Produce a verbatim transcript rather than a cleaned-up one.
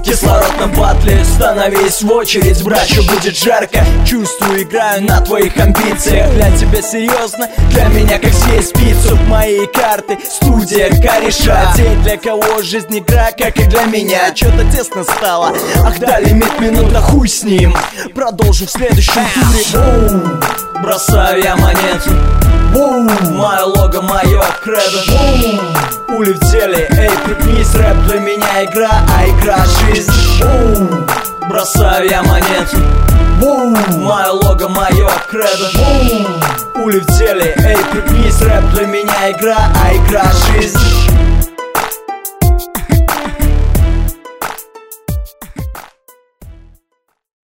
кислород на батле. Становись в очередь, брачу будет жарко. Чувствую, играю на твоих амбициях. Для тебя серьезно, для меня как съесть пиццу. Мои карты, студия, кореша. День для кого жизнь игра, как и для меня. Чё-то тесно стало, ах да, лимит минут, да хуй с ним. Продолжу в следующем туре. Бросаю я монету. Мое лого, мое кредо. Пули в теле, эй, припнись, рэп для меня игра, а игра жизнь. Бросаю я монету. Мое лого, мое кредо. Пули в теле, эй, припнись, рэп для меня игра, а игра жизнь.